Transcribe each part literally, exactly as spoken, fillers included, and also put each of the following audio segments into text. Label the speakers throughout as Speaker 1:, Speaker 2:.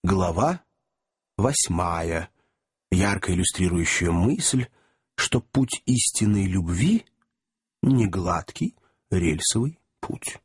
Speaker 1: Глава восьмая, ярко иллюстрирующая мысль, что путь истинной любви — не гладкий рельсовый путь.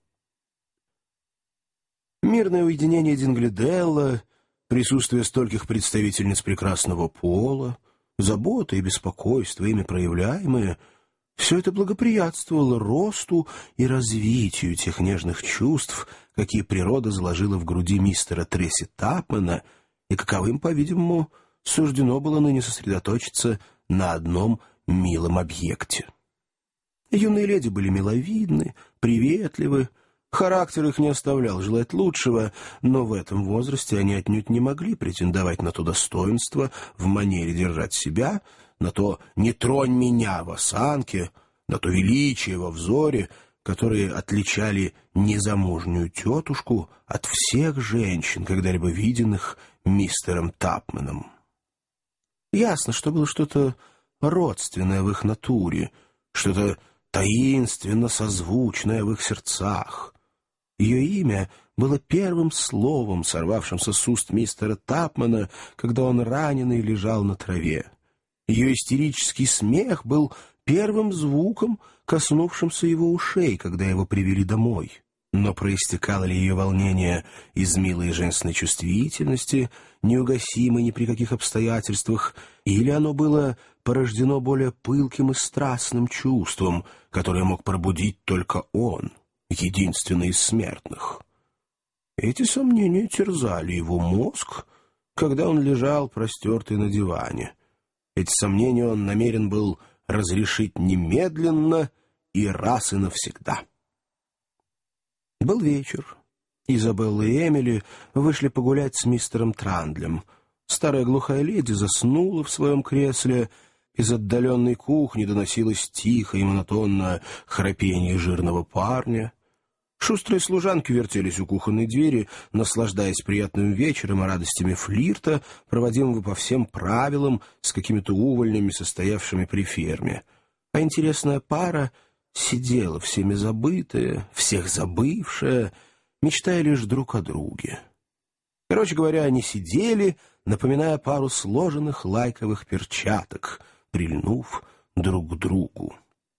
Speaker 1: Мирное уединение Динглиделла, присутствие стольких представительниц прекрасного пола, забота и беспокойство, ими проявляемые — все это благоприятствовало росту и развитию тех нежных чувств, какие природа заложила в груди мистера Тресси Тапмана, и каковым, по-видимому, суждено было ныне сосредоточиться на одном милом объекте. Юные леди были миловидны, приветливы, характер их не оставлял желать лучшего, но в этом возрасте они отнюдь не могли претендовать на то достоинство в манере держать себя, на то «не тронь меня» в осанке, на то величие во взоре, которые отличали незамужнюю тетушку от всех женщин, когда-либо виденных мистером Тапманом. Ясно, что было что-то родственное в их натуре, что-то таинственно созвучное в их сердцах. Ее имя было первым словом, сорвавшимся с уст мистера Тапмана, когда он раненый лежал на траве. Ее истерический смех был первым звуком, коснувшимся его ушей, когда его привели домой. Но проистекало ли ее волнение из милой женственной чувствительности, неугасимой ни при каких обстоятельствах, или оно было порождено более пылким и страстным чувством, которое мог пробудить только он, единственный из смертных? Эти сомнения терзали его мозг, когда он лежал простертый на диване. Эти сомнения он намерен был разрешить немедленно и раз и навсегда. Был вечер. Изабелла и Эмили вышли погулять с мистером Трандлем. Старая глухая леди заснула в своем кресле. Из отдаленной кухни доносилось тихо и монотонное храпение жирного парня. Шустрые служанки вертелись у кухонной двери, наслаждаясь приятным вечером и радостями флирта, проводимого по всем правилам с какими-то увольнями, состоявшими при ферме. А интересная пара сидела всеми забытая, всех забывшая, мечтая лишь друг о друге. Короче говоря, они сидели, напоминая пару сложенных лайковых перчаток, прильнув друг к другу.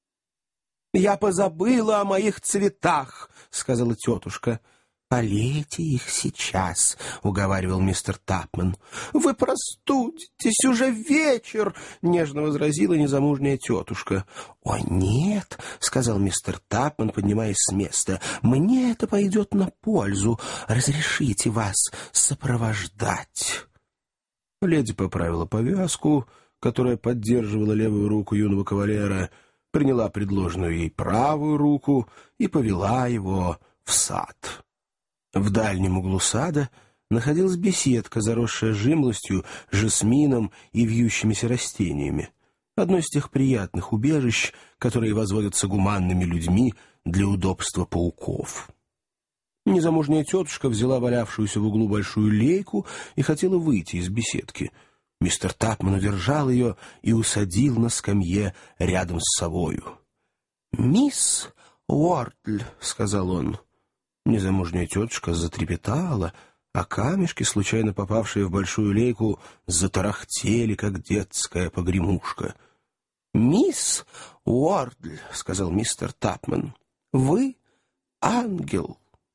Speaker 1: «Я позабыла о моих цветах», — сказала тетушка. «Полейте их сейчас», — уговаривал мистер Тапман. «Вы простудитесь, уже вечер», — нежно возразила незамужняя тетушка. «О, нет», — сказал мистер Тапман, поднимаясь с места, — «мне это пойдет на пользу. Разрешите вас сопровождать». Леди поправила повязку, которая поддерживала левую руку юного кавалера, приняла предложенную ей правую руку и повела его в сад. В дальнем углу сада находилась беседка, заросшая жимлостью, жасмином и вьющимися растениями. Одно из тех приятных убежищ, которые возводятся гуманными людьми для удобства пауков. Незамужняя тетушка взяла валявшуюся в углу большую лейку и хотела выйти из беседки. Мистер Тапман удержал ее и усадил на скамье рядом с собою. «Мисс Уордль», — сказал он. Незамужняя тетушка затрепетала, а камешки, случайно попавшие в большую лейку, затарахтели, как детская погремушка. «Мисс Уордль», — сказал мистер Тапман, — «вы ангел».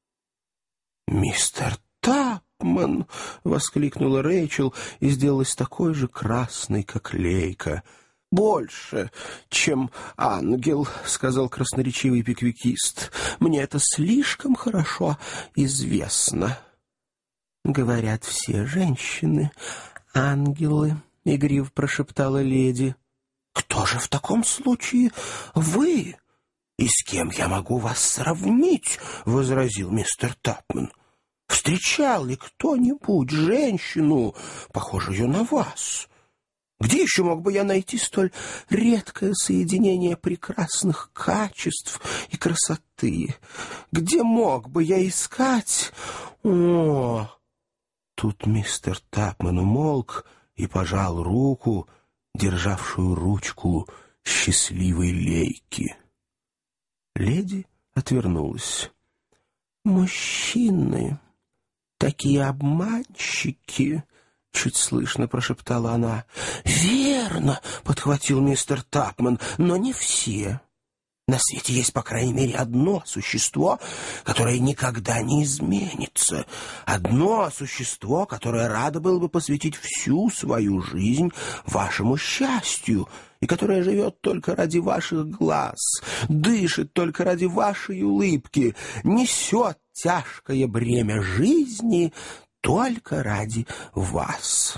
Speaker 1: «Мистер Тапман!» — воскликнула Рэйчел и сделалась такой же красной, как лейка. «Больше, чем ангел», — сказал красноречивый пиквикист. «Мне это слишком хорошо известно». «Говорят, все женщины ангелы», — игриво прошептала леди. «Кто же в таком случае вы? И с кем я могу вас сравнить?» — возразил мистер Тапман. «Встречал ли кто-нибудь женщину, похожую на вас? Где еще мог бы я найти столь редкое соединение прекрасных качеств и красоты? Где мог бы я искать? О!» Тут мистер Тапман умолк и пожал руку, державшую ручку счастливой лейки. Леди отвернулась. «Мужчины «Такие обманщики!» — чуть слышно прошептала она. «Верно!» — подхватил мистер Тапман. «Но не все. На свете есть, по крайней мере, одно существо, которое никогда не изменится. Одно существо, которое радо было бы посвятить всю свою жизнь вашему счастью, и которое живет только ради ваших глаз, дышит только ради вашей улыбки, несет тяжкое бремя жизни только ради вас.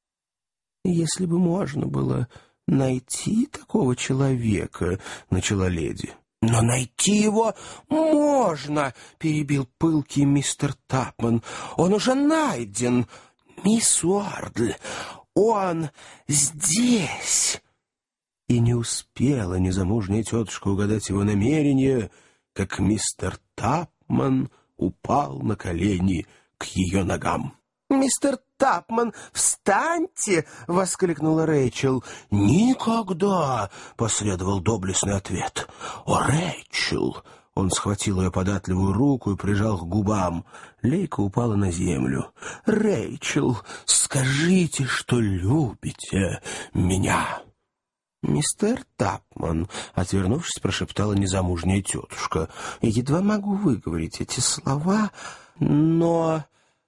Speaker 1: Если бы можно было найти такого человека, — начала леди. — Но найти его можно, — перебил пылкий мистер Тапман. — Он уже найден, мисс Уордль. Он здесь. И не успела незамужняя тетушка угадать его намерение, как мистер Тапман упал на колени к ее ногам. «Мистер Тапман, встаньте!» — воскликнула Рэйчел. «Никогда!» — последовал доблестный ответ. «О, Рэйчел!» — он схватил ее податливую руку и прижал к губам. Лейка упала на землю. «Рэйчел, скажите, что любите меня!» «Мистер Тапман», — отвернувшись, прошептала незамужняя тетушка, — «едва могу выговорить эти слова, но...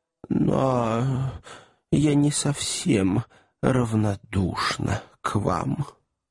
Speaker 1: но я не совсем равнодушна к вам».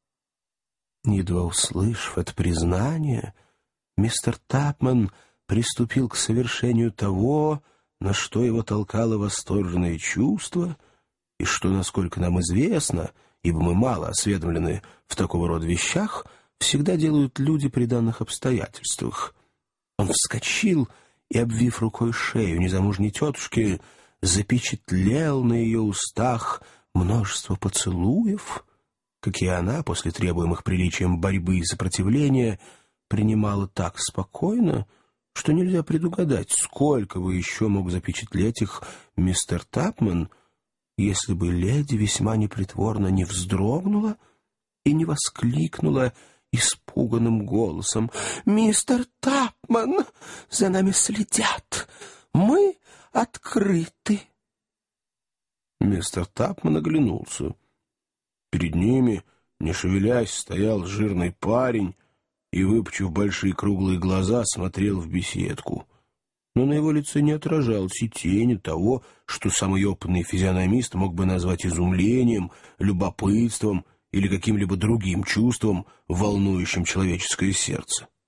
Speaker 1: Едва услышав это признание, мистер Тапман приступил к совершению того, на что его толкало восторженное чувство, и что, насколько нам известно, ибо мы мало осведомлены в такого рода вещах, всегда делают люди при данных обстоятельствах. Он вскочил и, обвив рукой шею незамужней тетушки, запечатлел на ее устах множество поцелуев, какие она, после требуемых приличием борьбы и сопротивления, принимала так спокойно, что нельзя предугадать, сколько бы еще мог запечатлеть их мистер Тапман, если бы леди весьма непритворно не вздрогнула и не воскликнула испуганным голосом: «Мистер Тапман, за нами следят! Мы открыты!» Мистер Тапман оглянулся. Перед ними, не шевелясь, стоял жирный парень и, выпучив большие круглые глаза, смотрел в беседку. Но на его лице не отражалось и тени того, что самый опытный физиономист мог бы назвать изумлением, любопытством или каким-либо другим чувством, волнующим человеческое сердце.